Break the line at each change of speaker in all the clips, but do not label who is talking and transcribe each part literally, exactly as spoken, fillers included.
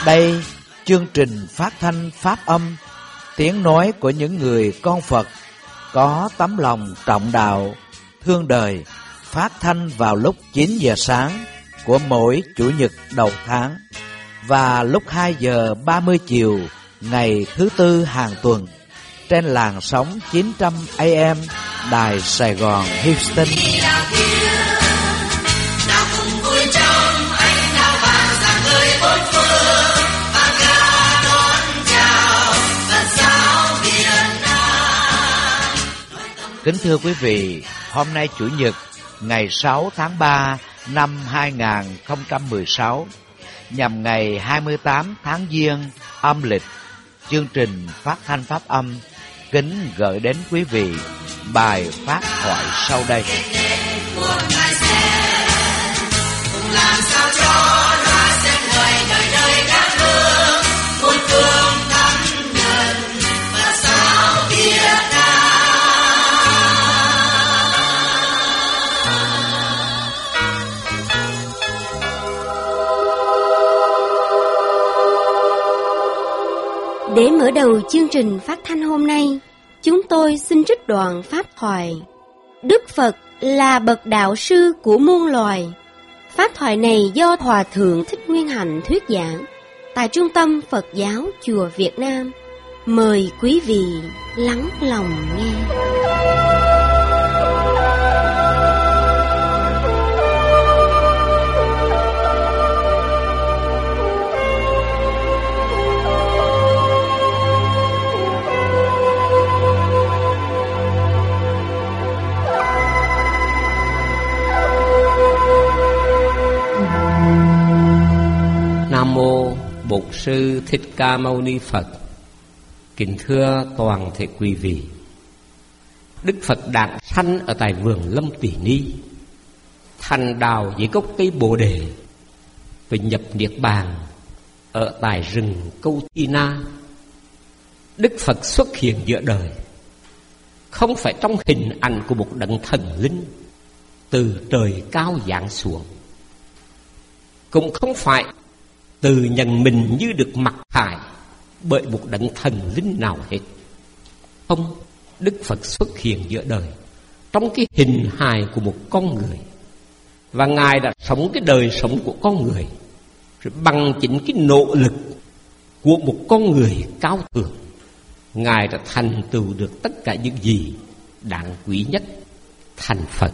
Đây, chương trình phát thanh Pháp âm, tiếng nói của những người con Phật có tấm lòng trọng đạo, thương đời, phát thanh vào lúc chín giờ sáng của mỗi Chủ nhật đầu tháng và lúc hai giờ ba mươi chiều ngày thứ Tư hàng tuần trên làn sóng chín trăm A M Đài Sài Gòn Houston. Kính thưa quý vị, hôm nay Chủ nhật ngày sáu tháng ba năm hai nghìn không trăm mười sáu, nhằm ngày hai mươi tám tháng Giêng âm lịch, chương trình phát thanh Pháp âm kính gửi đến quý vị bài phát thoại sau đây.
Để mở đầu chương trình phát thanh hôm nay, chúng tôi xin trích đoạn pháp thoại Đức Phật là bậc đạo sư của muôn loài. Pháp thoại này do Hòa Thượng Thích Nguyên Hạnh thuyết giảng tại Trung tâm Phật giáo Chùa Việt Nam. Mời quý vị lắng lòng nghe.
Nam mô Bổn Sư Thích Ca Mâu Ni Phật. Kính thưa toàn thể quý vị, Đức Phật đản sanh ở tại vườn Lâm Tỷ Ni, thành đạo dưới gốc cây Bồ Đề, và nhập niết bàn ở tại rừng Câu Thi Na. Đức Phật xuất hiện giữa đời không phải trong hình ảnh của một đấng thần linh từ trời cao giáng xuống, cũng không phải từ nhận mình như được mặc khải bởi một đấng thần linh nào hết. Không, Đức Phật xuất hiện giữa đời trong cái hình hài của một con người, và Ngài đã sống cái đời sống của con người rồi bằng chính cái nỗ lực của một con người cao thượng. Ngài đã thành tựu được tất cả những gì đáng quý nhất, thành Phật.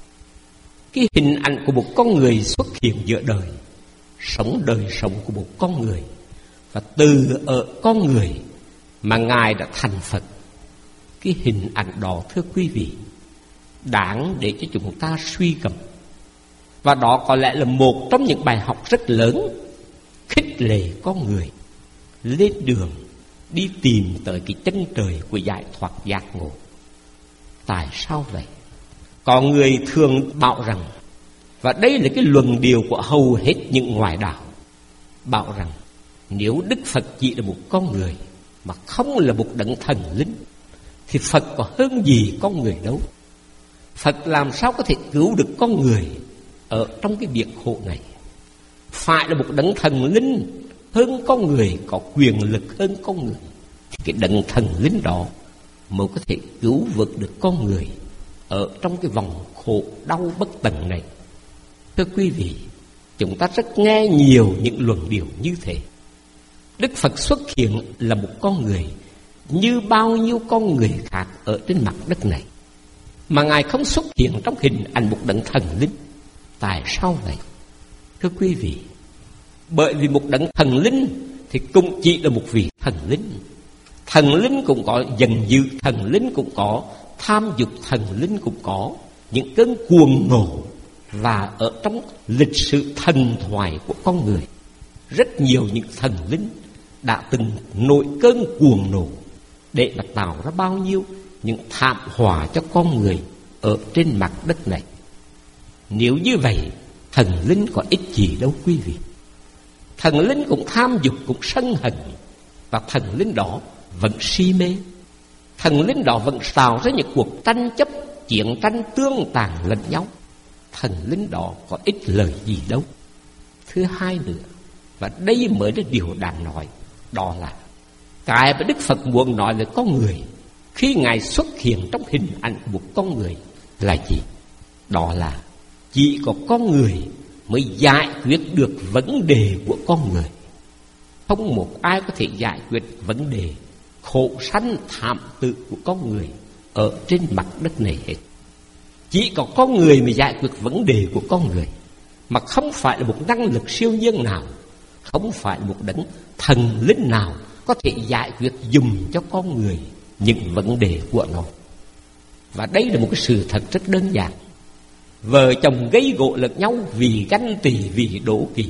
Cái hình ảnh của một con người xuất hiện giữa đời, sống đời sống của một con người, và từ ở con người mà Ngài đã thành Phật. Cái hình ảnh đó, thưa quý vị, đáng để cho chúng ta suy gẫm. Và đó có lẽ là một trong những bài học rất lớn khích lệ con người lên đường đi tìm tới cái chân trời của giải thoát giác ngộ. Tại sao vậy? Có người thường bảo rằng, và đây là cái luận điệu của hầu hết những ngoại đạo, bảo rằng nếu Đức Phật chỉ là một con người mà không là một đấng thần linh thì Phật có hơn gì con người đâu. Phật làm sao có thể cứu được con người ở trong cái biển khổ này? Phải là một đấng thần linh hơn con người, có quyền lực hơn con người, thì cái đấng thần linh đó mới có thể cứu vớt được con người ở trong cái vòng khổ đau bất tận này. Thưa quý vị, chúng ta rất nghe nhiều những luận điệu như thế. Đức Phật xuất hiện là một con người như bao nhiêu con người khác ở trên mặt đất này, mà Ngài không xuất hiện trong hình ảnh một đấng thần linh. Tại sao vậy? Thưa quý vị, bởi vì một đấng thần linh thì cũng chỉ là một vị thần linh. Thần linh cũng có giận dữ, thần linh cũng có tham dục, thần linh cũng có những cơn cuồng nộ. Và ở trong lịch sử thần thoại của con người, rất nhiều những thần linh đã từng nổi cơn cuồng nộ để mà tạo ra bao nhiêu những thảm họa cho con người ở trên mặt đất này. Nếu như vậy, thần linh có ích gì đâu quý vị. Thần linh cũng tham dục, cũng sân hận, và thần linh đó vẫn si mê. Thần linh đó vẫn tạo ra những cuộc tranh chấp, chiến tranh tương tàn lẫn nhau. Thần linh đó có ích lời gì đâu. Thứ hai nữa, Và đây mới là điều đáng nói. Đó là cái mà Đức Phật muốn nói về con người khi Ngài xuất hiện trong hình ảnh một con người là gì? Đó là chỉ có con người mới giải quyết được vấn đề của con người. Không một ai có thể giải quyết vấn đề khổ sanh thảm tử của con người ở trên mặt đất này hết. Chỉ có con người mới giải quyết vấn đề của con người, mà không phải là một năng lực siêu nhiên nào, không phải một đấng thần linh nào có thể giải quyết dùm cho con người những vấn đề của nó. Và đây là một cái sự thật rất đơn giản. Vợ chồng gây gổ lẫn nhau vì ganh tỳ, vì đố kỵ,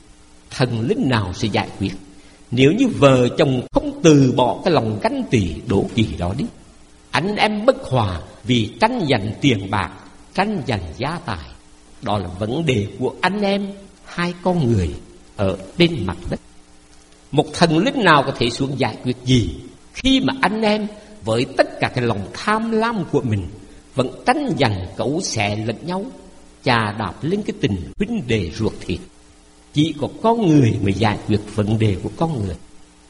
thần linh nào sẽ giải quyết? Nếu như vợ chồng không từ bỏ cái lòng ganh tỳ đố kỵ đó đi. Anh em bất hòa vì tranh giành tiền bạc, tranh giành gia tài. Đó là vấn đề của anh em, hai con người ở trên mặt đất. Một thần linh nào có thể xuống giải quyết gì khi mà anh em với tất cả cái lòng tham lam của mình vẫn tranh giành cấu xé lẫn nhau, chà đạp lên cái tình huynh đệ ruột thịt. Chỉ có con người mới giải quyết vấn đề của con người.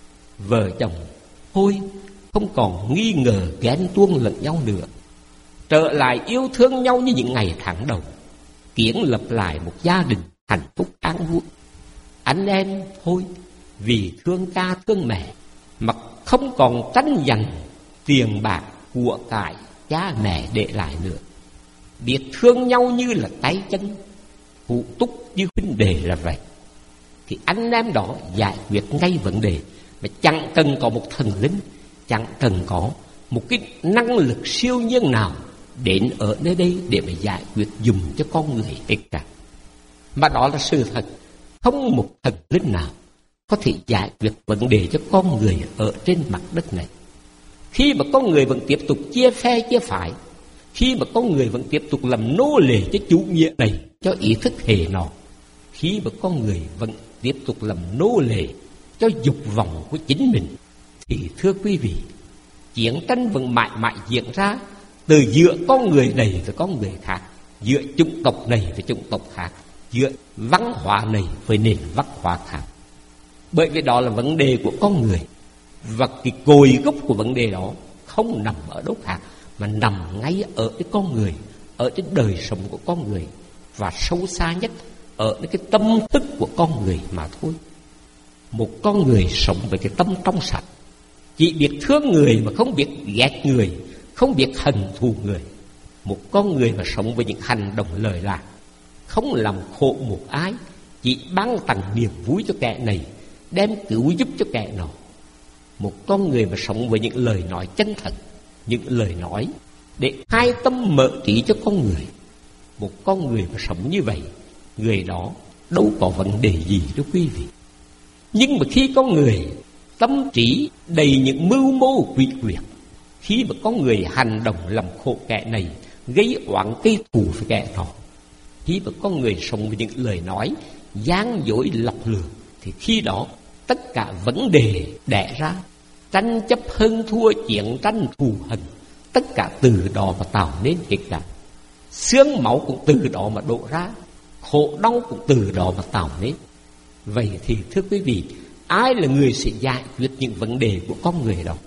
Vợ chồng thôi không còn nghi ngờ ghen tuông lẫn nhau nữa, trở lại yêu thương nhau như những ngày tháng đầu, kiến lập lại một gia đình hạnh phúc an vui. Anh em thôi vì thương cha thương mẹ mà không còn tranh giành tiền bạc của cải cha mẹ để lại nữa, biết thương nhau như là tay chân, phụ túc như huynh đệ là vậy. Thì anh em đó giải quyết ngay vấn đề mà chẳng cần có một thần linh, chẳng cần có một cái năng lực siêu nhiên nào đến ở nơi đây để mà giải quyết dùm cho con người hết cả. Mà đó là sự thật. Không một thần linh nào có thể giải quyết vấn đề cho con người ở trên mặt đất này. Khi mà con người vẫn tiếp tục chia phe chia phái, khi mà con người vẫn tiếp tục làm nô lệ cho chủ nghĩa này, cho ý thức hệ nọ, khi mà con người vẫn tiếp tục làm nô lệ cho dục vọng của chính mình, thì thưa quý vị, chiến tranh vẫn mãi mãi diễn ra từ giữa con người này với con người khác, giữa chủng tộc này với chủng tộc khác, giữa văn hóa này với nền văn hóa khác. Bởi vì đó là vấn đề của con người, và cái cội gốc của vấn đề đó không nằm ở đâu khác mà nằm ngay ở cái con người, ở cái đời sống của con người, và sâu xa nhất ở cái tâm thức của con người mà thôi. Một con người sống với cái tâm trong sạch, chỉ biết thương người mà không biết ghét người, không biết hận thù người. Một con người mà sống với những hành động lời lạc, không làm khổ một ai, chỉ ban tặng niềm vui cho kẻ này, đem cứu giúp cho kẻ nọ. Một con người mà sống với những lời nói chân thật, những lời nói để khai tâm mở trí cho con người. Một con người mà sống như vậy, người đó đâu có vấn đề gì đó quý vị. Nhưng mà khi con người tâm trí đầy những mưu mô quỷ quyệt, khi mà con người hành động làm khổ kẻ này, gây oán gây thù với kẻ nọ, khi mà con người sống với những lời nói gian dối lọc lừa, thì khi đó tất cả vấn đề đẻ ra, tranh chấp hơn thua, chiến tranh thù hận, tất cả từ đó mà tạo nên hết cả. Xương máu cũng từ đó mà đổ ra, khổ đau cũng từ đó mà tạo nên. Vậy thì thưa quý vị, ai là người sẽ giải quyết những vấn đề của con người đó?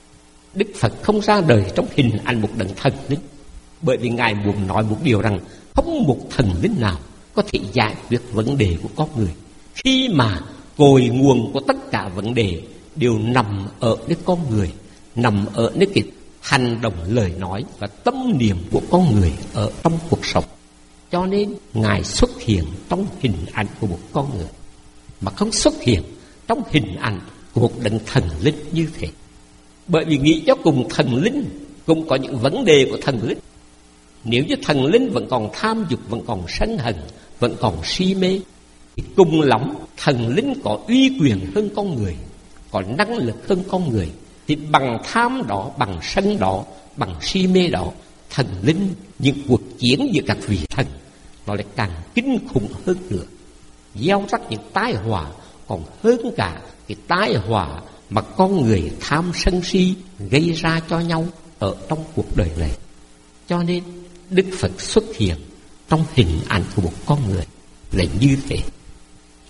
Đức Phật không ra đời trong hình ảnh một đấng thần linh, bởi vì Ngài muốn nói một điều rằng không một thần linh nào có thể giải quyết vấn đề của con người, khi mà cội nguồn của tất cả vấn đề đều nằm ở nơi con người, nằm ở nơi cái hành động, lời nói và tâm niệm của con người ở trong cuộc sống. Cho nên Ngài xuất hiện trong hình ảnh của một con người, mà không xuất hiện trong hình ảnh của một đấng thần linh như thế. Bởi vì nghĩ cho cùng thần linh cũng có những vấn đề của thần linh. Nếu như thần linh vẫn còn tham dục, vẫn còn sân hận, vẫn còn si mê, thì cùng lắm thần linh có uy quyền hơn con người, có năng lực hơn con người, thì bằng tham đó, bằng sân đó, bằng si mê đó, thần linh, những cuộc chiến giữa các vị thần nó lại càng kinh khủng hơn nữa, gieo rắc những tai họa còn hơn cả cái tai họa mà con người tham sân si gây ra cho nhau ở trong cuộc đời này. Cho nên Đức Phật xuất hiện trong hình ảnh của một con người là như thế.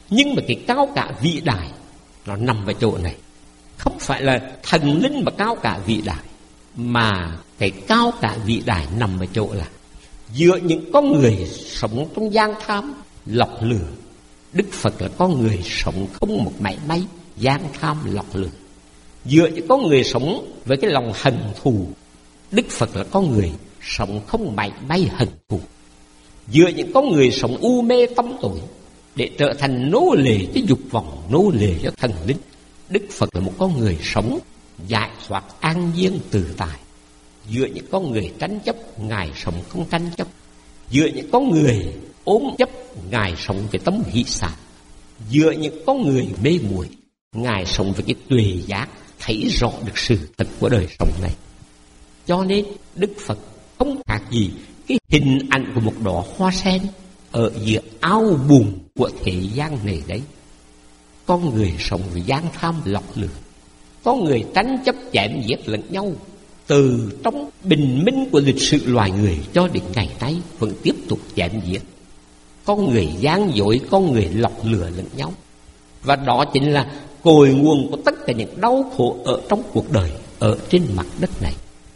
Nhưng mà cái cao cả vĩ đại nó nằm ở chỗ này. Không phải là thần linh mà cao cả vĩ đại, mà cái cao cả vĩ đại nằm ở chỗ là giữa những con người sống trong gian tham lọc lừa. Đức Phật là con người sống không một mảy may gian tham lọc lừa. Giữa những con người sống với cái lòng hận thù, Đức Phật là con người sống không mảy may hận thù. Giữa những con người sống u mê tâm tối để trở thành nô lệ cho dục vọng, nô lệ cho thần linh, Đức Phật là một con người sống giải thoát an nhiên tự tại. Giữa những con người tranh chấp, Ngài sống không tranh chấp. Giữa những con người ôm chấp, Ngài sống với tấm hỷ xả. Giữa những con người mê muội, Ngài sống với cái tuệ giác, thấy rõ được sự thật của đời sống này. Cho nên Đức Phật không khác gì cái hình ảnh của một đóa hoa sen ở giữa ao bùn của thế gian này đấy. Con người sống với gian tham lọc lừa, con người tranh chấp chém giết lẫn nhau, từ trong bình minh của lịch sử loài người cho đến ngày nay vẫn tiếp tục chém giết. Con người gian dối, con người lọc lừa lẫn nhau. Và đó chính là cội nguồn của tất cả những đau khổ ở trong cuộc đời, ở trên mặt đất này.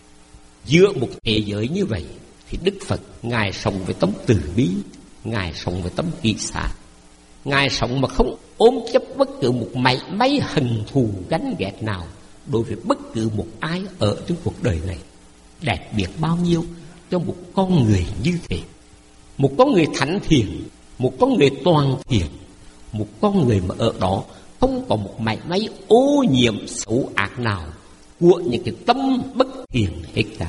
Giữa một thế giới như vậy thì Đức Phật, Ngài sống với tấm từ bi, Ngài sống với tấm hỷ xả. Ngài sống mà không ôm chấp bất cứ một mảy may hận thù gánh ghét nào đối với bất cứ một ai ở trên cuộc đời này. Đẹp biết bao nhiêu cho một con người như thế. Một con người thánh thiện, một con người toàn thiện, một con người mà ở đó không có một mảy may ô nhiễm xấu ác nào của những cái tâm bất thiện hết cả.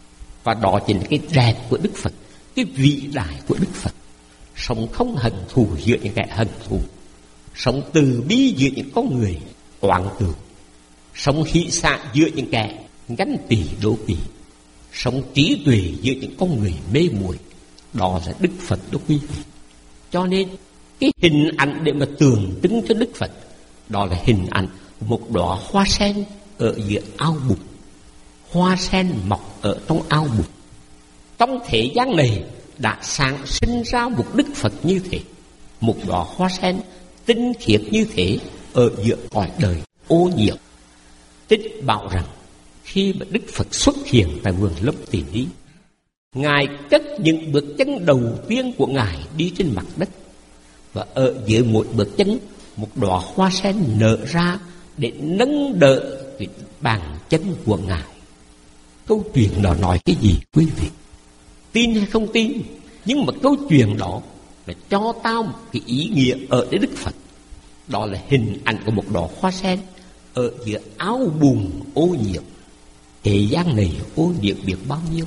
Và đó chính là cái đẹp của Đức Phật, cái vĩ đại của Đức Phật. Sống không hận thù giữa những kẻ hận thù, sống từ bi giữa những con người oán tường, sống hỷ xả giữa những kẻ ganh tị đố kỵ, sống trí tuệ giữa những con người mê muội. Đó là Đức Phật đó quý vị. Cho nên cái hình ảnh để mà tượng trưng cho Đức Phật, đó là hình ảnh một đóa hoa sen ở giữa ao bùn. Hoa sen mọc ở trong ao bùn. Trong thế gian này đã sản sinh ra một Đức Phật như thế, một đóa hoa sen tinh khiết như thế ở giữa cõi đời ô nhiễm. Tích bảo rằng khi mà Đức Phật xuất hiện tại vườn Lâm Tỳ Ni, Ngài cất những bước chân đầu tiên của Ngài đi trên mặt đất, và ở giữa mỗi bước chân một đóa hoa sen nở ra để nâng đỡ cái bàn chân của Ngài. Câu chuyện đó nói cái gì quý vị? Tin hay không tin, nhưng mà câu chuyện đó là cho tao một cái ý nghĩa ở đến Đức Phật. Đó là hình ảnh của một đóa hoa sen ở giữa áo bùn ô nhiễm. Thế gian này ô nhiễm biết bao nhiêu.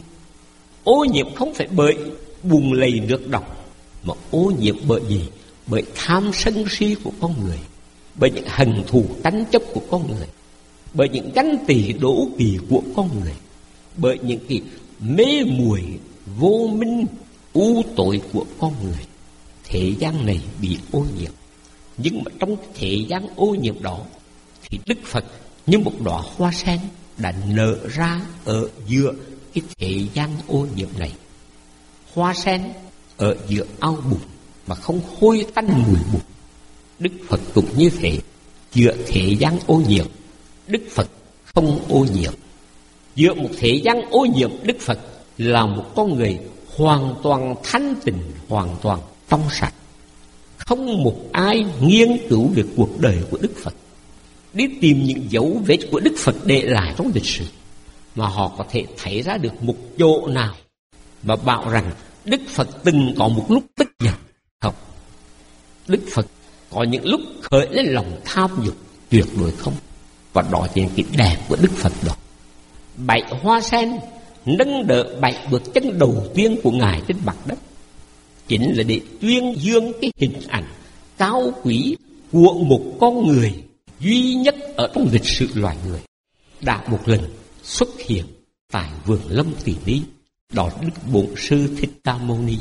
Ô nhiễm không phải bởi bùn lầy nước độc, mà ô nhiễm bởi gì? Bởi tham sân si của con người, bởi những hận thù tranh chấp của con người, bởi những ganh tị đố kỵ của con người, bởi những cái mê muội vô minh u tối của con người. Thế gian này bị ô nhiễm, nhưng mà trong thế gian ô nhiễm đó thì Đức Phật như một đóa hoa sen đã nở ra ở giữa cái thế gian ô nhiễm này. Hoa sen ở giữa ao bùn mà không hôi tanh mùi bùn. Đức Phật cũng như thế, giữa thế gian ô nhiễm, Đức Phật không ô nhiễm. Giữa một thế gian ô nhiễm, Đức Phật là một con người hoàn toàn thanh tịnh, hoàn toàn trong sạch. Không một ai nghiên cứu về cuộc đời của Đức Phật, đi tìm những dấu vết của Đức Phật để lại trong lịch sử, mà họ có thể thấy ra được một chỗ nào và bảo rằng Đức Phật từng có một lúc tức giận. Không. Đức Phật có những lúc khởi lên lòng tham dục, tuyệt đối không. Và đó chính là cái đẹp của Đức Phật đó. Bảy hoa sen nâng đỡ bảy bước chân đầu tiên của Ngài trên mặt đất, chính là để tuyên dương cái hình ảnh cao quý của một con người duy nhất ở trong lịch sử loài người đã một lần xuất hiện tại vườn Lâm Tỳ Ni, đó là Đức Bổn Sư Thích Ca Mâu Ni.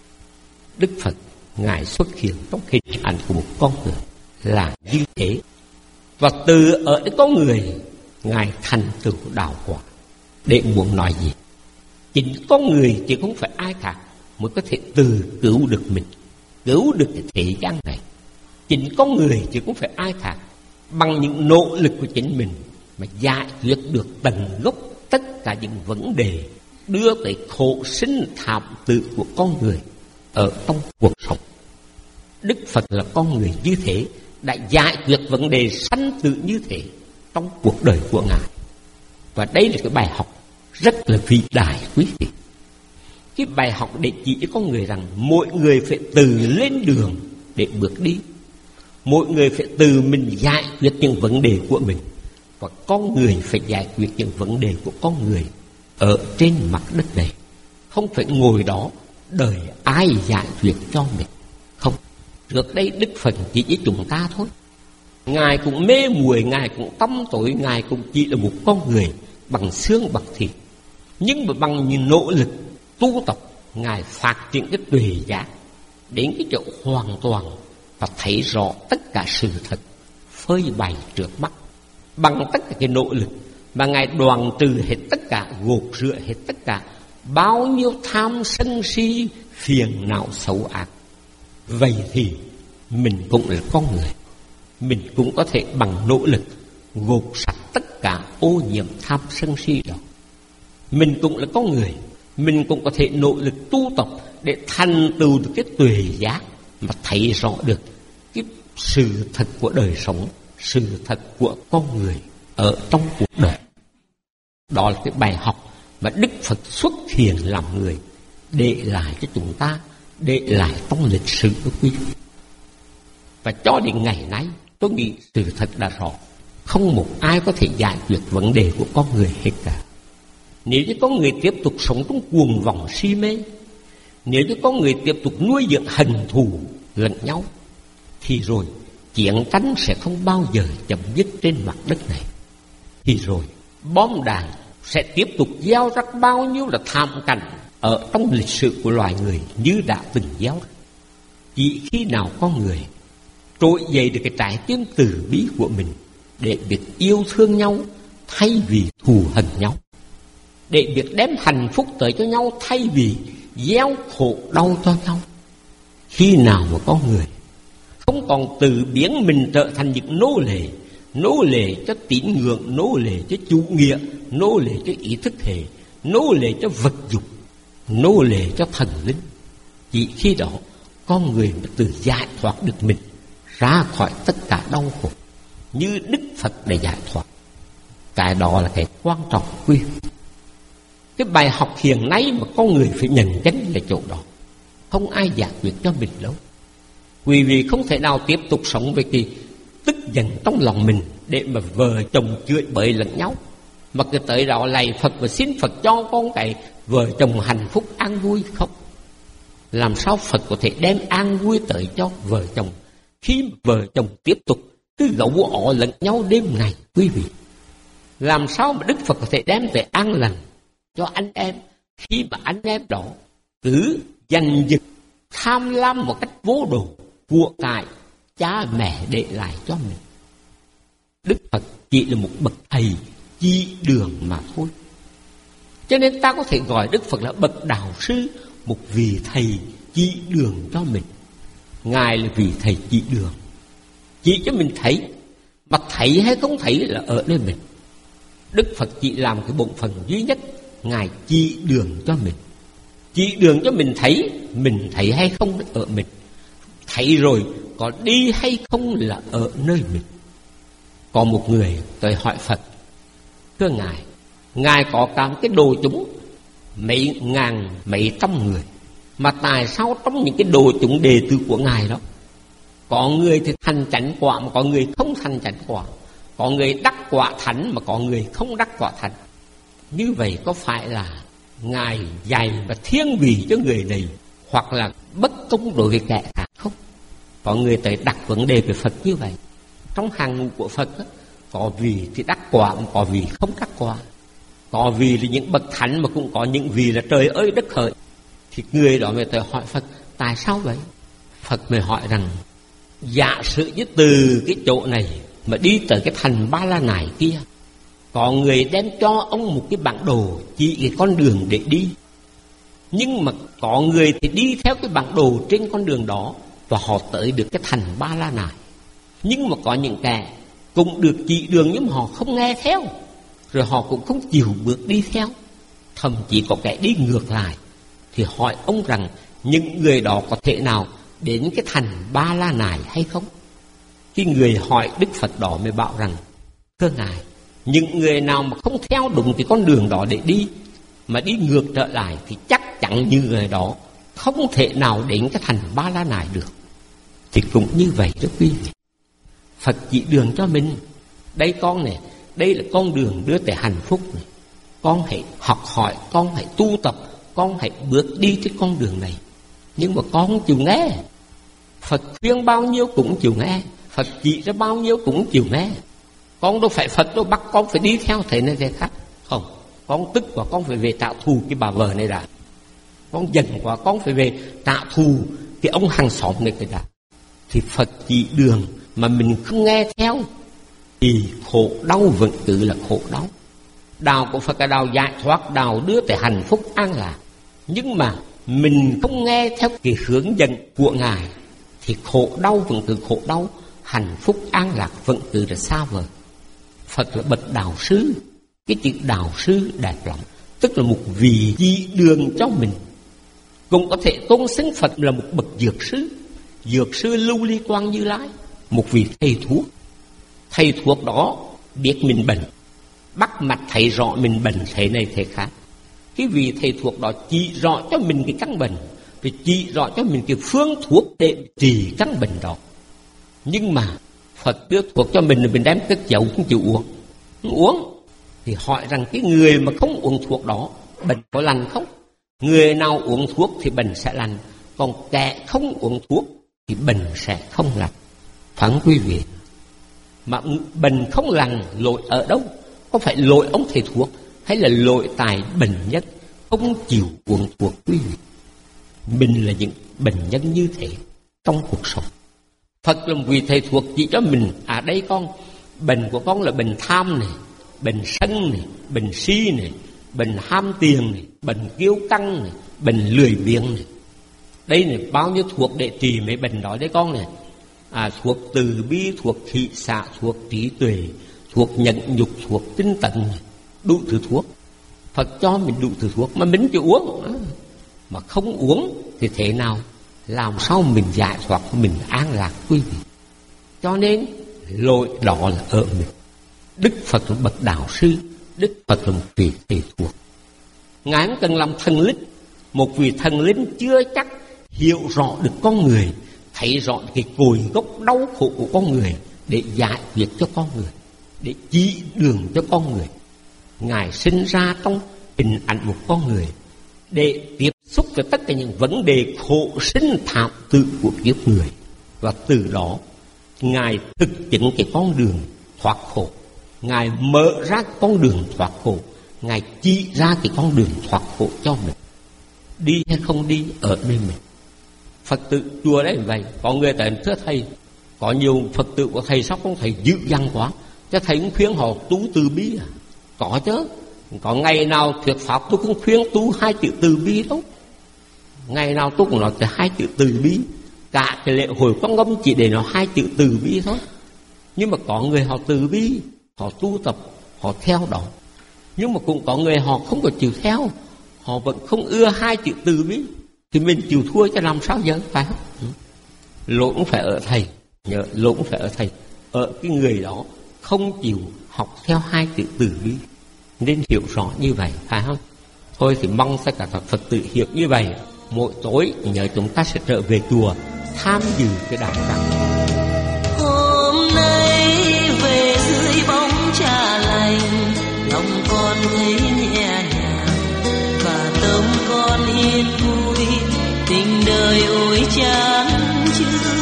Đức Phật Ngài xuất hiện trong hình ảnh của một con người là như thế, và từ ở cái con người Ngài thành tựu đạo quả. Để muốn nói gì? Chính con người chứ không phải ai khác mới có thể từ cứu được mình, cứu được cái thế gian này. Chính con người chứ không phải ai khác, bằng những nỗ lực của chính mình mà giải quyết được tận gốc tất cả những vấn đề đưa tới khổ sinh thảm tử của con người ở trong cuộc sống. Đức Phật là con người như thế, đã giải quyết vấn đề sanh tử như thế trong cuộc đời của Ngài. Và đây là cái bài học rất là vĩ đại quý vị. Cái bài học để chỉ cho con người rằng mỗi người phải tự lên đường để bước đi. Mỗi người phải tự mình giải quyết những vấn đề của mình, và con người phải giải quyết những vấn đề của con người ở trên mặt đất này. Không phải ngồi đó đợi ai giải quyết cho mình. Không, trước đây Đức Phật chỉ với chúng ta thôi. Ngài cũng mê muội, Ngài cũng tâm tối, Ngài cũng chỉ là một con người bằng xương bằng thịt. Nhưng mà bằng những nỗ lực tu tập, Ngài phát triển cái tuệ giác đến cái chỗ hoàn toàn và thấy rõ tất cả sự thật phơi bày trước mắt. Bằng tất cả cái nỗ lực mà Ngài đoạn trừ hết tất cả, gột rửa hết tất cả bao nhiêu tham sân si phiền não xấu ác. Vậy thì mình cũng là con người, mình cũng có thể bằng nỗ lực gột sạch tất cả ô nhiễm tham sân si đó. Mình cũng là con người, mình cũng có thể nỗ lực tu tập để thành tựu được cái tuệ giác mà thấy rõ được cái sự thật của đời sống, sự thật của con người ở trong cuộc đời. Đó là cái bài học mà Đức Phật xuất hiện làm người để lại cho chúng ta, để lại trong lịch sử của quý vị. Và cho đến ngày nay, tôi nghĩ sự thật đã rõ, không một ai có thể giải quyết vấn đề của con người hết cả. Nếu như con người tiếp tục sống trong cuồng vọng si mê, nếu như con người tiếp tục nuôi dưỡng hận thù lẫn nhau, thì rồi chiến tranh sẽ không bao giờ chấm dứt trên mặt đất này. Thì rồi bom đạn sẽ tiếp tục gieo rắc bao nhiêu là thảm cảnh ở trong lịch sử của loài người như đã từng gieo rắc. Chỉ khi nào con người trỗi dậy được cái trái tim từ bi của mình để biết yêu thương nhau thay vì thù hận nhau, để biết đem hạnh phúc tới cho nhau thay vì gieo khổ đau cho nhau, khi nào mà con người không còn tự biến mình trở thành những nô lệ, nô lệ cho tín ngưỡng, nô lệ cho chủ nghĩa, nô lệ cho ý thức hệ, nô lệ cho vật dục, nô lệ cho thần linh, chỉ khi đó con người mới tự giải thoát được mình ra khỏi tất cả đau khổ như Đức Phật để giải thoát. Cái đó là cái quan trọng quý vị. Cái bài học hiện nay mà con người phải nhận chính là chỗ đó. Không ai giải quyết cho mình đâu. Quý vị không thể nào tiếp tục sống với cái tức giận trong lòng mình để mà vợ chồng chửi bới lẫn nhau, mà cứ tới đó lạy Phật và xin Phật cho con cái vợ chồng hạnh phúc an vui. Không, làm sao Phật có thể đem an vui tới cho vợ chồng khi mà vợ chồng tiếp tục cứ gẫu ỏ lẫn nhau đêm ngày quý vị? Làm sao mà Đức Phật có thể đem về an lành cho anh em khi mà anh em đó cứ giành giật tham lam một cách vô độ của cải cha mẹ để lại cho mình? Đức Phật chỉ là một bậc thầy chỉ đường mà thôi. Cho nên ta có thể gọi Đức Phật là bậc đạo sư, một vị thầy chỉ đường cho mình. Ngài là vị thầy chỉ đường, chỉ cho mình thấy, mà thấy hay không thấy là ở nơi mình. Đức Phật chỉ làm cái bổn phận duy nhất, Ngài chỉ đường cho mình. Chỉ đường cho mình thấy, mình thấy hay không ở mình. Thấy rồi có đi hay không là ở nơi mình. Có một người tới hỏi Phật: thưa Ngài, Ngài có cả cái đồ chúng mấy ngàn mấy trăm người, mà tại sao trong những cái đồ chúng đệ tử của Ngài đó, có người thì thành chánh quả mà có người không thành chánh quả, có người đắc quả thánh mà có người không đắc quả thánh? Như vậy có phải là Ngài dạy và thiên vị cho người này, hoặc là bất công đối với kẻ khác không? Có người tới đặt vấn đề về Phật như vậy. Trong hàng ngũ của Phật đó, có vị thì đắc quả mà có vị không đắc quả. Có vị là những bậc thánh mà cũng có những vị là trời ơi đất hỡi. Thì người đó mới tới hỏi Phật: tại sao vậy? Phật mới hỏi rằng: giả sử như từ cái chỗ này mà đi tới cái thành Ba La Nại kia, có người đem cho ông một cái bản đồ chỉ cái con đường để đi, nhưng mà có người thì đi theo cái bản đồ trên con đường đó và họ tới được cái thành Ba La Nại. Nhưng mà có những kẻ cũng được chỉ đường nhưng mà họ không nghe theo, rồi họ cũng không chịu bước đi theo, thậm chí có kẻ đi ngược lại. Thì hỏi ông rằng những người đó có thể nào đến cái thành Ba La Nại hay không? Cái người hỏi Đức Phật đó mới bảo rằng: thưa Ngài, những người nào mà không theo đúng cái con đường đó để đi, mà đi ngược trở lại, thì chắc chắn như người đó không thể nào đến cái thành Ba La Nại được. Thì cũng như vậy đó quý vị. Phật chỉ đường cho mình: đây con này, đây là con đường đưa tới hạnh phúc này. Con hãy học hỏi, con hãy tu tập, con hãy bước đi trên con đường này. Nhưng mà con không chịu nghe. Phật khuyên bao nhiêu cũng chịu nghe, Phật chỉ ra bao nhiêu cũng chịu nghe. Con đâu phải Phật đâu bắt con phải đi theo thế này thế khác. Không, con tức quá con phải về trả thù cái bà vợ này đã. Con giận quá con phải về trả thù cái ông hàng xóm này cái đã. Thì Phật chỉ đường mà mình không nghe theo thì khổ đau vẫn cứ là khổ đau. Đạo của Phật là đạo giải thoát, đạo đưa tới hạnh phúc an lạc. Nhưng mà mình không nghe theo cái hướng dẫn của Ngài thì khổ đau vẫn cứ khổ đau, hạnh phúc an lạc vẫn cứ là xa vời. Phật là bậc đạo sư. Cái chữ đạo sư đẹp lắm, tức là một vị chỉ đường cho mình. Cũng có thể tôn xưng Phật là một bậc dược sư. Dược sư Lưu Ly Quang Như Lai, một vị thầy thuốc. Thầy thuốc đó biết mình bệnh, bắt mặt thấy rõ mình bệnh thế này thế khác. Cái vị thầy thuốc đó chỉ rõ cho mình cái căn bệnh, rồi chỉ rõ cho mình cái phương thuốc để trị căn bệnh đó. Nhưng mà Phật đưa thuốc cho mình, mình đem cất giấu không chịu uống. Không uống thì hỏi rằng cái người mà không uống thuốc đó bệnh có lành không? Người nào uống thuốc thì bệnh sẽ lành, còn kẻ không uống thuốc thì bệnh sẽ không lành. Phải không quý vị? Mà bệnh không lành lỗi ở đâu? Có phải lỗi ông thầy thuốc, hay là lỗi tại bệnh nhân không chịu uống thuốc quý vị? Mình là những bệnh nhân như thế trong cuộc sống. Phật là một vị thầy thuốc chỉ cho mình: à đây con, bệnh của con là bệnh tham này, bệnh sân này, bệnh si này, bệnh ham tiền này, bệnh kiêu căng này, bệnh lười biếng này. Đây này bao nhiêu thuốc để trị mấy bệnh đó đấy con này. À, thuốc từ bi, thuốc thị xạ, thuốc trí tuệ, thuốc nhẫn nhục, thuốc tinh tấn, đủ thứ thuốc. Phật cho mình đủ thứ thuốc mà mình chỉ uống. Mà không uống thì thế nào? Làm sao mình giải thoát, mình an lạc quý vị? Cho nên lỗi đó là ở mình. Đức Phật là bậc đạo sư, Đức Phật là một vị thầy thuốc. Ngài không cần làm thần linh. Một vị thần linh chưa chắc hiểu rõ được con người, thấy rõ cái cội gốc đau khổ của con người để giải quyết cho con người, để chỉ đường cho con người. Ngài sinh ra trong hình ảnh một con người để tiếp xúc với tất cả những vấn đề khổ sinh thảm tử của kiếp người. Và từ đó Ngài thực chứng cái con đường thoát khổ. Ngài mở ra con đường thoát khổ. Ngài chỉ ra cái con đường thoát khổ cho mình. Đi hay không đi ở nơi mình. Phật tử chùa đấy vậy. Có người tới thưa thầy, có nhiều Phật tử của thầy sao không thầy dữ dằn quá, cho thầy cũng khuyên họ tu từ bi à? Có chứ. Có ngày nào thuyết pháp tôi cũng khuyên tu hai chữ từ bi đâu. Ngày nào tôi cũng nói tới hai chữ từ bi. Cả cái lễ hội Quang Âm chỉ để nói hai chữ từ bi thôi. Nhưng mà có người họ từ bi, họ tu tập, họ theo đó. Nhưng mà cũng có người họ không có chịu theo, họ vẫn không ưa hai chữ từ bi. Thì mình chịu thua cho làm sao giờ, phải không? Ừ. Lỗi cũng phải ở thầy, nhớ lỗi cũng phải ở thầy, ở cái người đó không chịu học theo hai chữ từ bi. Nên hiểu rõ như vậy, phải không? Thôi thì mong tất cả các Phật tử hiểu như vậy. Mỗi tối nhớ chúng ta sẽ trở về chùa tham dự cái đạo tràng.
Hôm nay về dưới bóng trà lành, lòng con thấy nhẹ nhàng và tâm con yên vui. Tình đời ôi chán chứa.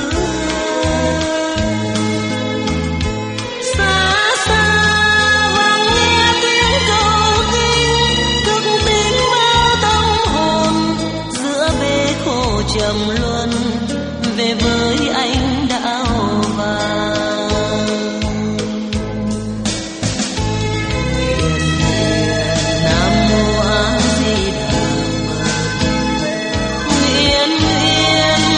Trầm luân về với anh đạo vàng. Nguyện nguyện Nam Mô A Di Đà Phật. Nguyện nguyện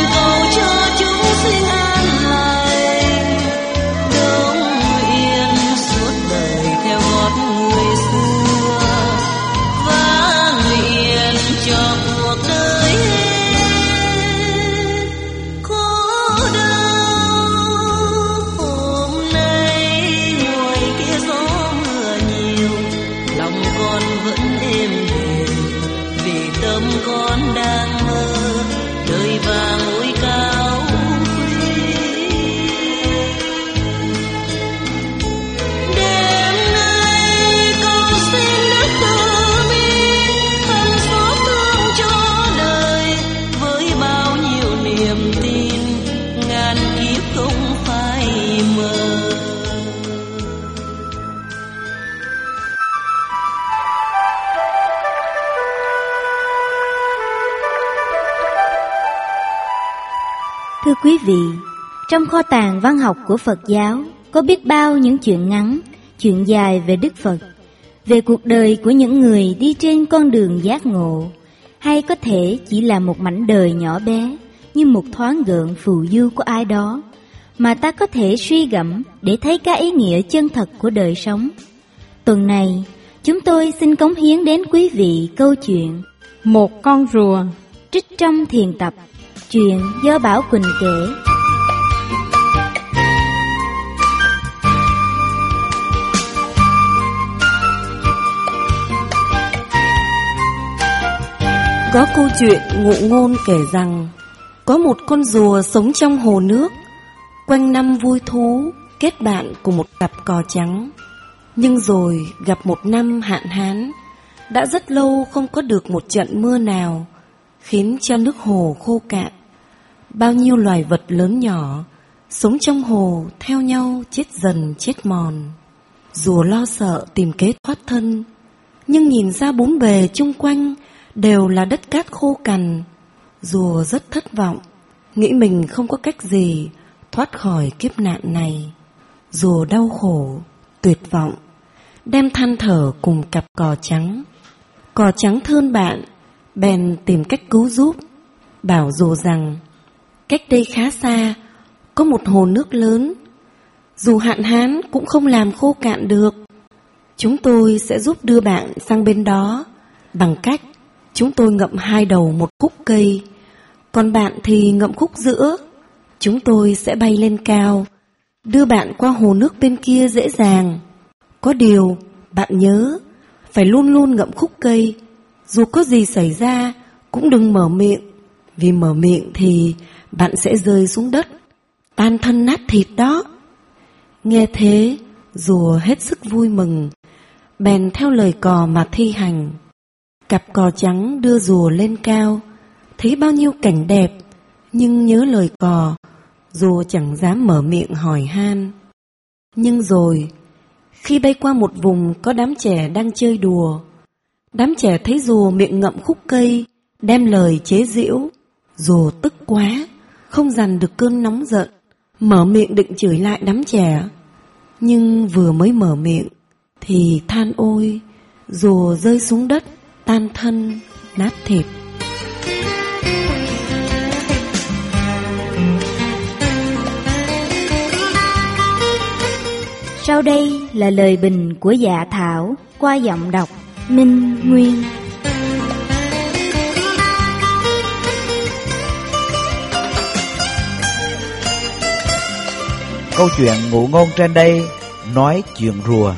Thưa quý vị, trong kho tàng văn học của Phật giáo có biết bao những chuyện ngắn, chuyện dài về Đức Phật, về cuộc đời của những người đi trên con đường giác ngộ, hay có thể chỉ là một mảnh đời nhỏ bé như một thoáng gợn phù du của ai đó mà ta có thể suy gẫm để thấy các ý nghĩa chân thật của đời sống. Tuần này, chúng tôi xin cống hiến đến quý vị câu chuyện Một con rùa, trích trong Thiền Tập, chuyện do Bảo Quỳnh kể.
Có câu chuyện ngụ ngôn kể rằng có một con rùa sống trong hồ nước, quanh năm vui thú kết bạn cùng một cặp cò trắng. Nhưng rồi gặp một năm hạn hán, đã rất lâu không có được một trận mưa nào, khiến cho nước hồ khô cạn. Bao nhiêu loài vật lớn nhỏ sống trong hồ theo nhau chết dần chết mòn. Rùa lo sợ tìm kế thoát thân, nhưng nhìn ra bốn bề chung quanh đều là đất cát khô cằn. Rùa rất thất vọng, nghĩ mình không có cách gì thoát khỏi kiếp nạn này. Rùa đau khổ, tuyệt vọng, đem than thở cùng cặp cò trắng. Cò trắng thương bạn, bèn tìm cách cứu giúp, bảo rùa rằng cách đây khá xa có một hồ nước lớn, dù hạn hán cũng không làm khô cạn được. Chúng tôi sẽ giúp đưa bạn sang bên đó bằng cách chúng tôi ngậm hai đầu một khúc cây, còn bạn thì ngậm khúc giữa. Chúng tôi sẽ bay lên cao, đưa bạn qua hồ nước bên kia dễ dàng. Có điều, bạn nhớ, phải luôn luôn ngậm khúc cây, dù có gì xảy ra cũng đừng mở miệng, vì mở miệng thì bạn sẽ rơi xuống đất, tan thân nát thịt đó. Nghe thế, rùa hết sức vui mừng, bèn theo lời cò mà thi hành. Cặp cò trắng đưa rùa lên cao, thấy bao nhiêu cảnh đẹp, nhưng nhớ lời cò, rùa chẳng dám mở miệng hỏi han. Nhưng rồi, khi bay qua một vùng có đám trẻ đang chơi đùa, đám trẻ thấy rùa miệng ngậm khúc cây, đem lời chế giễu. Rùa tức quá, không dằn được cơn nóng giận, mở miệng định chửi lại đám trẻ. Nhưng vừa mới mở miệng thì than ôi, rùa rơi xuống đất, tan thân, nát thịt.
Sau đây là lời bình của Dạ Thảo qua giọng đọc Minh Nguyên.
Câu chuyện ngụ ngôn trên đây nói chuyện rùa,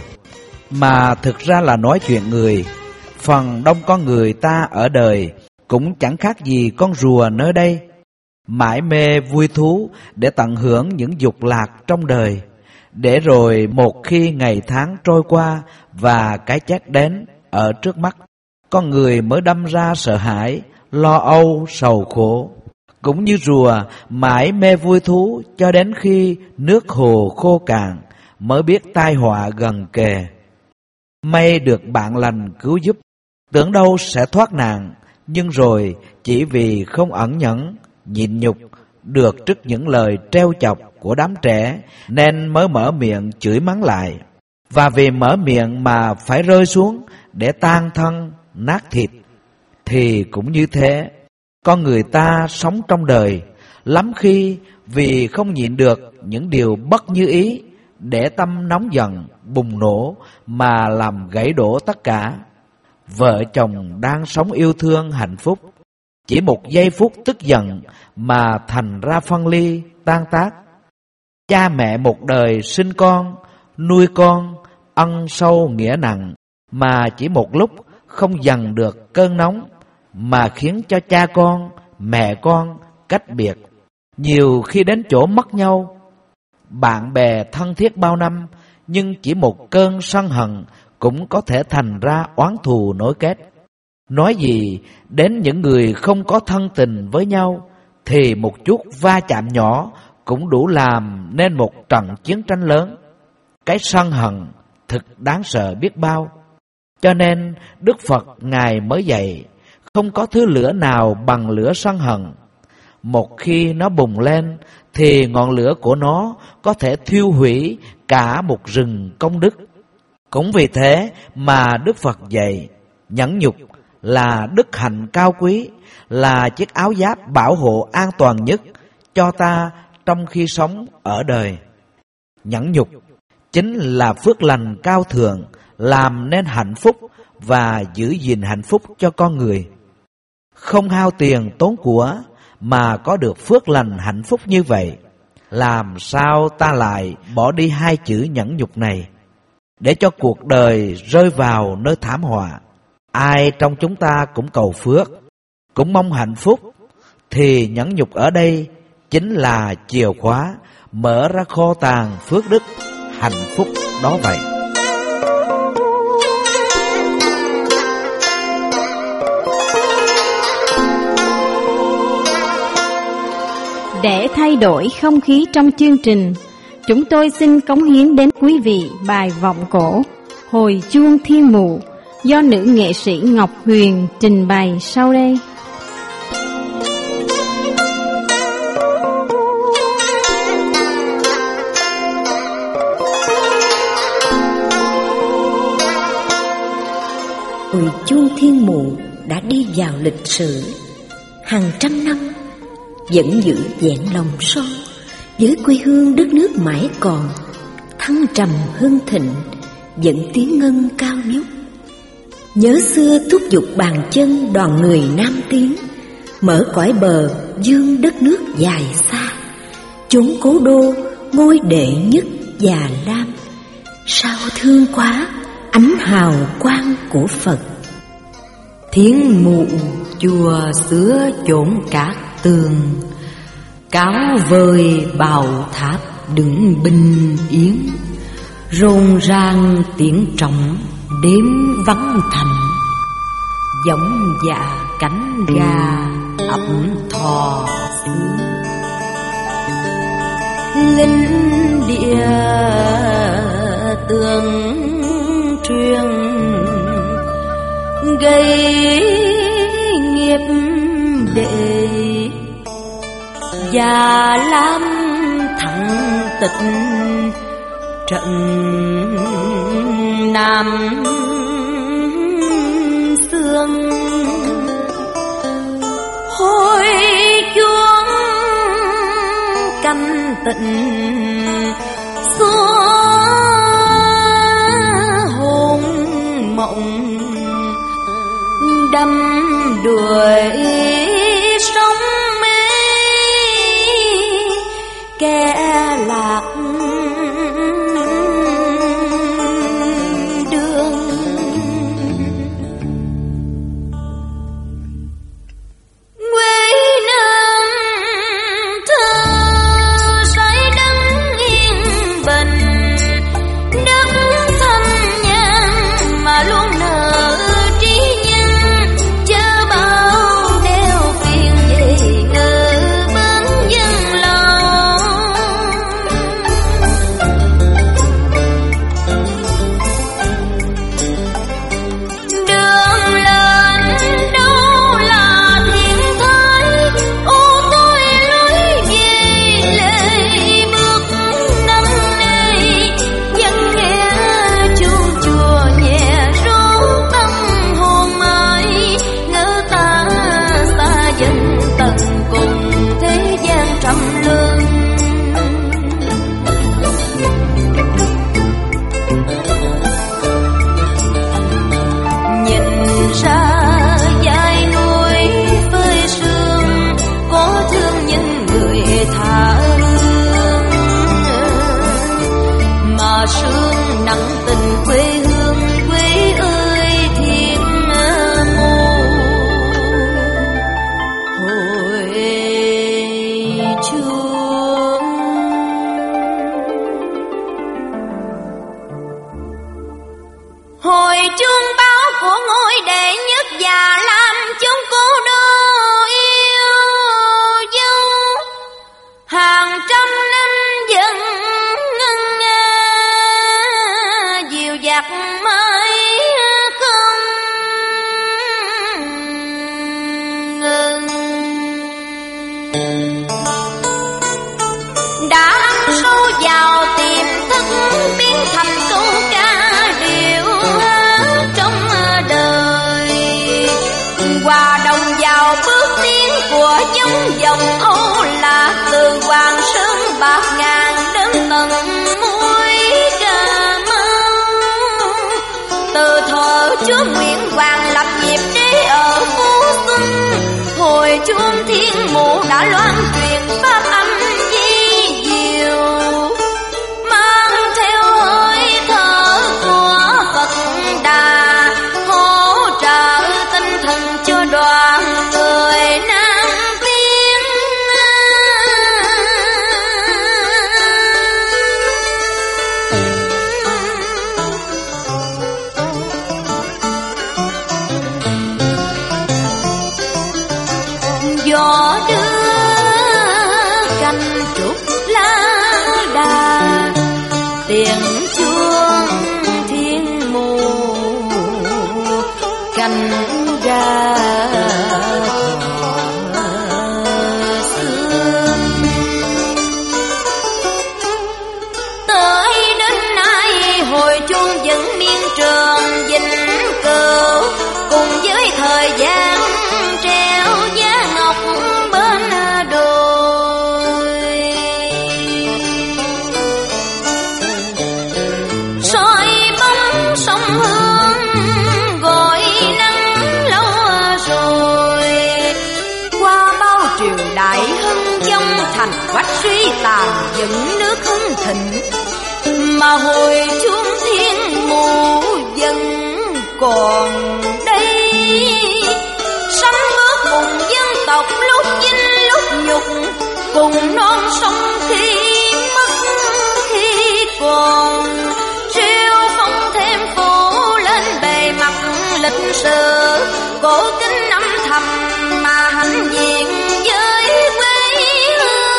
mà thực ra là nói chuyện người. Phần đông con người ta ở đời cũng chẳng khác gì con rùa nơi đây, mải mê vui thú để tận hưởng những dục lạc trong đời, để rồi một khi ngày tháng trôi qua và cái chết đến ở trước mắt, con người mới đâm ra sợ hãi, lo âu, sầu khổ. Cũng như rùa mãi mê vui thú cho đến khi nước hồ khô cạn mới biết tai họa gần kề. May được bạn lành cứu giúp, tưởng đâu sẽ thoát nạn, nhưng rồi chỉ vì không ẩn nhẫn, nhịn nhục được trước những lời trêu chọc của đám trẻ nên mới mở miệng chửi mắng lại. Và vì mở miệng mà phải rơi xuống để tan thân, nát thịt. Thì cũng như thế, con người ta sống trong đời, lắm khi vì không nhịn được những điều bất như ý, để tâm nóng giận, bùng nổ mà làm gãy đổ tất cả. Vợ chồng đang sống yêu thương hạnh phúc, chỉ một giây phút tức giận mà thành ra phân ly, tan tác. Cha mẹ một đời sinh con, nuôi con, ân sâu nghĩa nặng, mà chỉ một lúc không dằn được cơn nóng, mà khiến cho cha con, mẹ con cách biệt, nhiều khi đến chỗ mất nhau. Bạn bè thân thiết bao năm, nhưng chỉ một cơn sân hận cũng có thể thành ra oán thù nối kết. Nói gì đến những người không có thân tình với nhau, thì một chút va chạm nhỏ cũng đủ làm nên một trận chiến tranh lớn. Cái sân hận thực đáng sợ biết bao. Cho nên Đức Phật Ngài mới dạy, không có thứ lửa nào bằng lửa sân hận. Một khi nó bùng lên thì ngọn lửa của nó có thể thiêu hủy cả một rừng công đức. Cũng vì thế mà Đức Phật dạy nhẫn nhục là đức hạnh cao quý, là chiếc áo giáp bảo hộ an toàn nhất cho ta trong khi sống ở đời. Nhẫn nhục chính là phước lành cao thượng, làm nên hạnh phúc và giữ gìn hạnh phúc cho con người. Không hao tiền tốn của mà có được phước lành hạnh phúc như vậy, làm sao ta lại bỏ đi hai chữ nhẫn nhục này để cho cuộc đời rơi vào nơi thảm họa? Ai trong chúng ta cũng cầu phước, cũng mong hạnh phúc, thì nhẫn nhục ở đây chính là chìa khóa mở ra kho tàng phước đức hạnh phúc đó vậy.
Để thay đổi không khí trong chương trình, chúng tôi xin cống hiến đến quý vị bài vọng cổ Hồi chuông thiên mụ do nữ nghệ sĩ Ngọc Huyền trình bày sau đây.
Hồi chuông thiên mụ đã đi vào lịch sử hàng trăm năm, vẫn giữ vẹn lòng son với quê hương đất nước mãi còn thăng trầm hưng thịnh, vẫn tiếng ngân cao vút. Nhớ xưa thúc giục bàn chân đoàn người nam tiến, mở cõi bờ dương đất nước dài xa, chốn cố đô ngôi đệ nhất Già Lam. Sao thương quá ánh hào quang của Phật.
Thiên mụ chùa xưa chốn cát tường, cáo vời bào tháp đứng bình yên, rộn ràng tiếng trống đêm vắng thành, giống dạ cánh gà ấp thò xưa.
Linh địa tường truyền gây nghiệp đệ, Già Lam thắng tịch trận Nam Sương. Hồi chuông canh tịnh xóa hồn mộng, đắm đuổi sóng mê kẻ lạc đường. Quê nam thơ say đắm yên bình, đất thanh nhàn mà luôn nở trí nhân, chớ bao đeo
của chúng dòng Âu Lạc, từ Hoàng Sơn bạc ngàn đến tận mũi Cà Mau. Từ thuở Chúa Nguyễn Hoàng lập nghiệp đế ở Phú Xuân, hồi chuông thiên mụ đã loan truyền pháp âm di diệu, mang theo hơi thở của Phật Đà, hỗ trợ tinh thần cho đoàn người Nam Tiên. Gió đưa canh trúc lá đà, tiếng chuông thiên mù canh gà sương. Tới đến nay hồi chuông vẫn miên trường vĩnh cửu, cùng với thời gian treo giá ngọc bên đồi. Soi bóng sông Hương gọi nắng lâu rồi, qua bao triều đại hưng vong thành quách suy tàn, dựng nước hưng thịnh mà hồi chuông thiên mụ vẫn còn đây. Sắm bước cùng dân tộc lúc vinh lúc nhục, cùng non sông khi mất khi còn, siêu phong thêm phủ lên bề mặt lịch sử, cổ kính âm thầm mà hãnh diện với quê hương.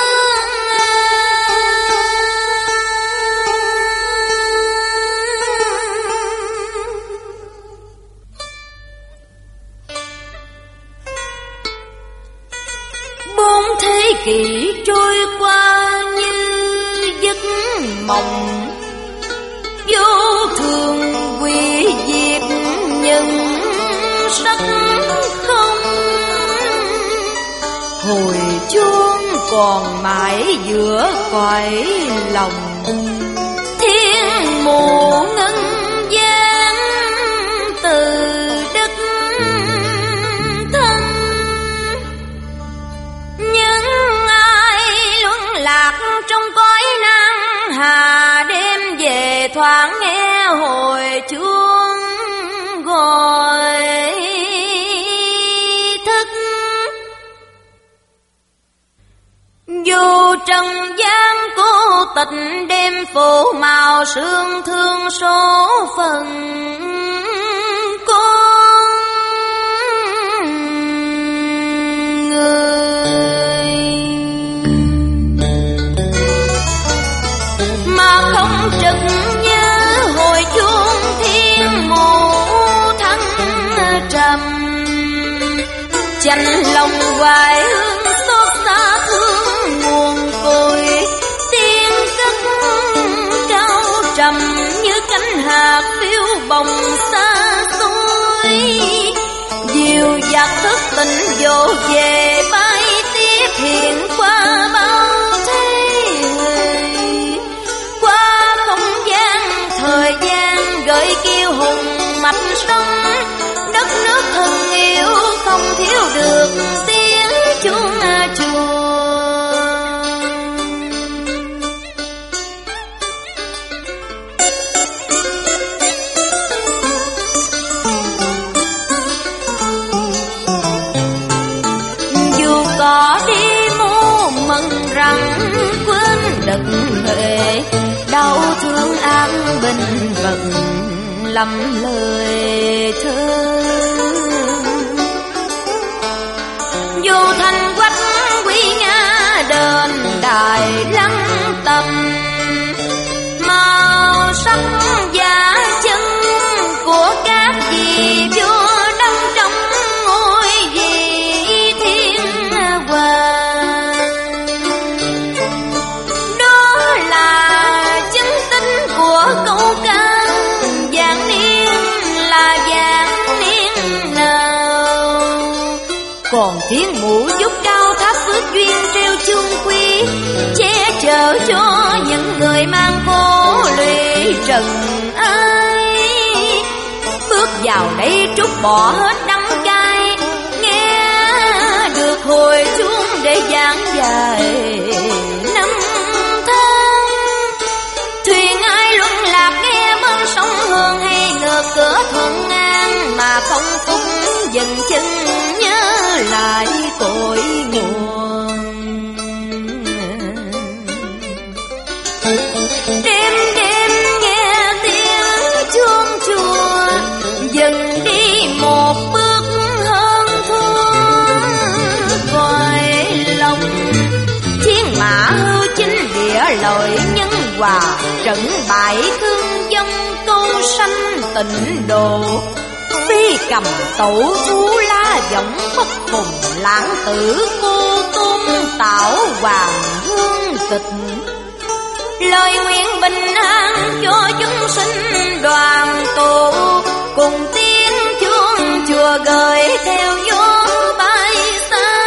Bốn thế kỷ trôi qua như giấc mộng, vô thường quy diệt nhưng sắc không. Hồi chuông còn mãi giữa cõi lòng, thiên mụ ngân gian từ đất thân. Những ai luân lạc trong cõi nan hà, đêm về thoáng nghe hồi chuông gọi thức. Dù trần gian cô tịch đêm phủ màu sương thương số phận con người, mà không trực như hồi chuông thiên mụ thăng trầm. Chanh lòng hoài hương xót xa thương nguồn cội, tiếng cất cao trầm như cánh hạt phiêu bồng xa xôi. Dìu dạt thức tình dỗ về bay tiếp hiện qua bao thế hệ, qua không gian thời gian gợi kêu hùng mạch sông. Đất nước thân yêu không thiếu được tiếng chuông chùa. Dù có đi mua mừng rằng quên đừng huệ, đau thương an bình vận lầm lời thơ. Dù thành quách quý nga đền đài lắng tâm, màu sắc giả chân của các vị vua đăng trong ngôi vị thiên hoàng. Đó là chứng tính của câu ca vạn niên là vạn niên nào. Còn tiếng mũ giúp cao duyên treo chuông quý, che chở cho những người mang vô lụy trần ai. Bước vào đây trút bỏ hết đắng cay, nghe được hồi chuông để giảng dài năm tháng. Thuyền ai luân lạc nghe bên sông Hương, hay ngược cửa thuận ngang mà không cũng dừng chân nhớ lại cội nguồn. Đêm đêm nghe tiếng chuông chùa, dừng đi một bước hơn thua. Gọi lòng chiến mã hưu chính địa lợi nhân hòa, trận bại thương vong câu sanh tịnh độ. Phi cầm tẩu thú la giọng bất phùng, lãng tử cô tôn tạo hoàng hương tịch. Lời nguyện bình an cho chúng sinh đoàn tụ, cùng tiếng chuông chùa gửi theo gió bay xa.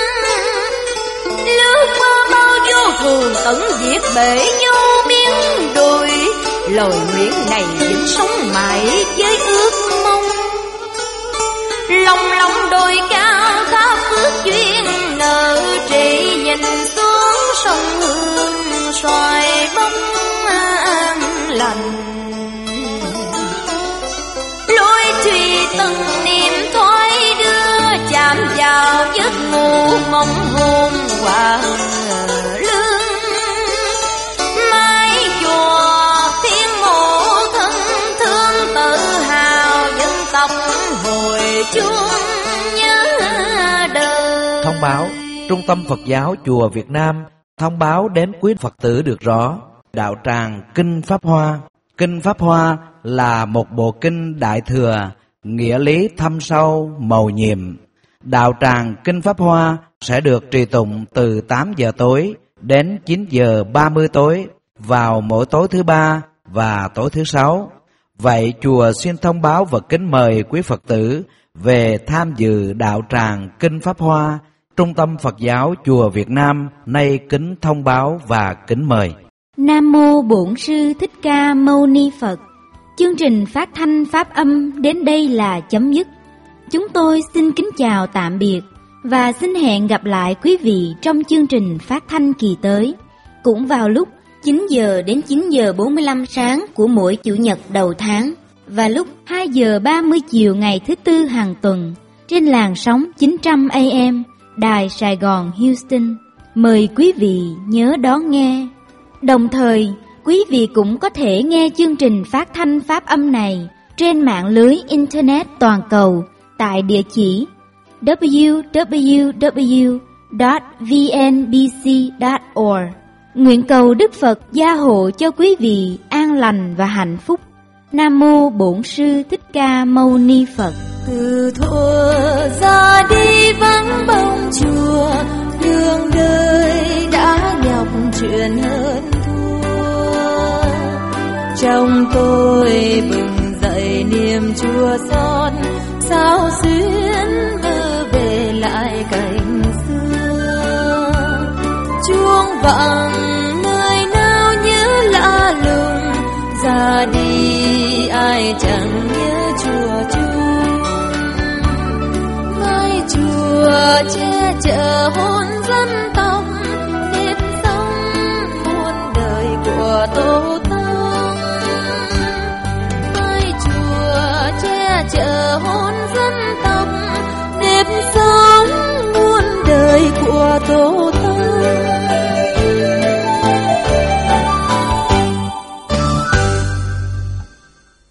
Lướt qua bao vô thường tận diệt bể vô biên đồi, lời nguyện này vẫn sống mãi với ước mong. Lòng lòng đồi cao tháp phước duyên nợ trì, nhìn xuống sông Hương xoài bóng an lành. Lối truy từng niềm thoái đưa, chạm vào giấc ngủ mong hồn hoàng lương. Mái chùa thiên mộ thân thương, tự hào dân tộc hồi chuông nhớ đời.
Thông báo: Trung tâm Phật giáo Chùa Việt Nam thông báo đến quý Phật tử được rõ: đạo tràng Kinh Pháp Hoa. Kinh Pháp Hoa là một bộ kinh đại thừa, nghĩa lý thâm sâu, mầu nhiệm. Đạo tràng Kinh Pháp Hoa sẽ được trì tụng từ tám giờ tối đến chín giờ ba mươi tối vào mỗi tối thứ ba và tối thứ sáu. Vậy chùa xin thông báo và kính mời quý Phật tử về tham dự đạo tràng Kinh Pháp Hoa. Trung tâm Phật giáo Chùa Việt Nam nay kính thông báo và kính mời.
Nam mô Bổn Sư Thích Ca Mâu Ni Phật. Chương trình phát thanh pháp âm đến đây là chấm dứt. Chúng tôi xin kính chào tạm biệt và xin hẹn gặp lại quý vị trong chương trình phát thanh kỳ tới, cũng vào lúc chín giờ đến chín giờ bốn mươi lăm sáng của mỗi chủ nhật đầu tháng và lúc hai giờ ba mươi chiều ngày thứ tư hàng tuần trên làn sóng chín trăm A M Đài Sài Gòn Houston. Mời quý vị nhớ đón nghe. Đồng thời, quý vị cũng có thể nghe chương trình phát thanh pháp âm này trên mạng lưới Internet toàn cầu tại địa chỉ w w w chấm v n b c chấm org. Nguyện cầu Đức Phật gia hộ cho quý vị an lành và hạnh phúc. Nam mô Bổn Sư Thích Ca Mâu Ni Phật.
Từ thuở ra đi vắng bóng chùa, đường đời đã nhọc chuyện hơn thua. Trong tôi bừng dậy niềm chua xót, sao xuyến mơ về lại cảnh xưa. Chuông vọng nơi nào nhớ lạ lùng, ra đi ai chẳng nhớ chùa chung. Mái chùa che chở hồn dân tộc, nếp sống muôn đời của tổ tông. Mái chùa che chở hồn dân tộc, nếp sống muôn đời của tổ tông.